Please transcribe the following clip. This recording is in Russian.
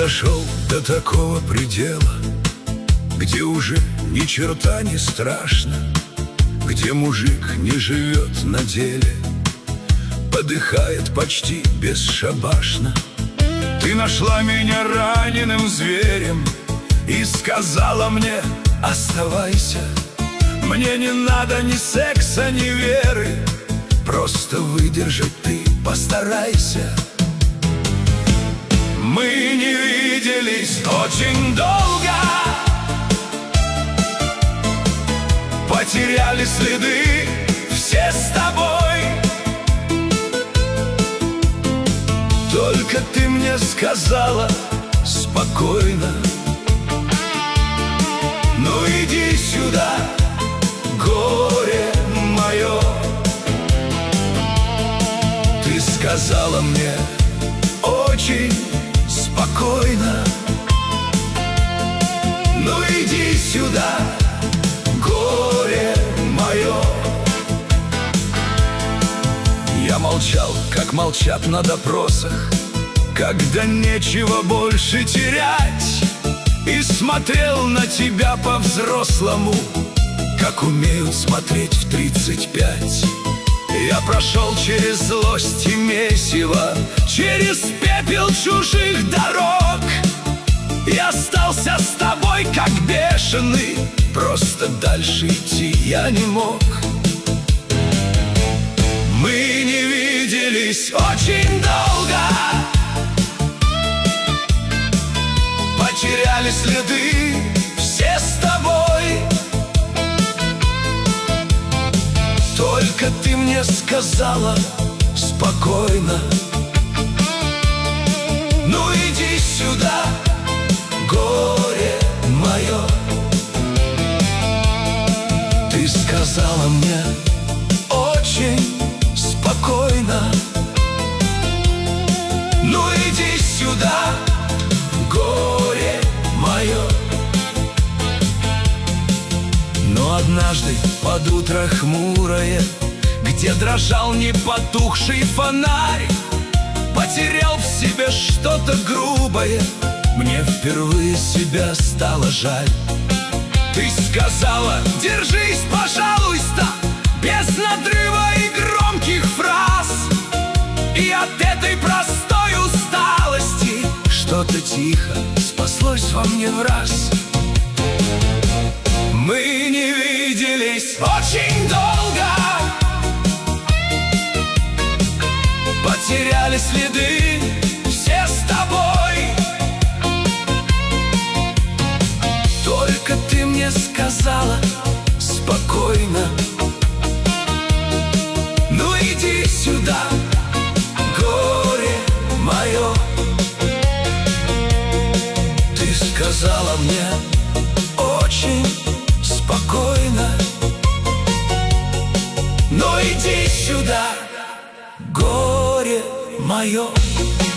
дошел до такого предела, где уже ни черта не страшно, где мужик не живет на деле, подыхает почти бесшабашно. Ты нашла меня раненым зверем и сказала мне: оставайся. Мне не надо ни секса, ни веры, просто выдержать ты постарайся. Мы не виделись очень долго, потеряли следы все с тобой. Только ты мне сказала спокойно: ну иди сюда, горе мое. Ты сказала мне очень спокойно: ну иди сюда, горе мое. Я молчал, как молчат на допросах, когда нечего больше терять, и смотрел на тебя по-взрослому, как умеют смотреть в 35. Я прошел через злость и месиво, через пепел чужих дорог, и остался с тобой как бешеный, просто дальше идти я не мог. Мы не виделись очень долго, потеряли следы все с тобой. Только ты мне сказала спокойно: ну иди сюда, горе мое. Ты сказала мне очень спокойно: ну иди сюда, горе мое. Но однажды под утро хмурое, где дрожал непотухший фонарь, потерял в себе что-то грубое, мне впервые себя стало жаль. Ты сказала: держись, пожалуйста, без надрыва и громких фраз. И от этой простой усталости что-то тихо спаслось во мне враз. Мы не виделись очень долго, потеряли следы все с тобой. Только ты мне сказала спокойно: ну иди сюда, горе мое. Ты сказала мне очень спокойно: ну иди сюда, горе мое.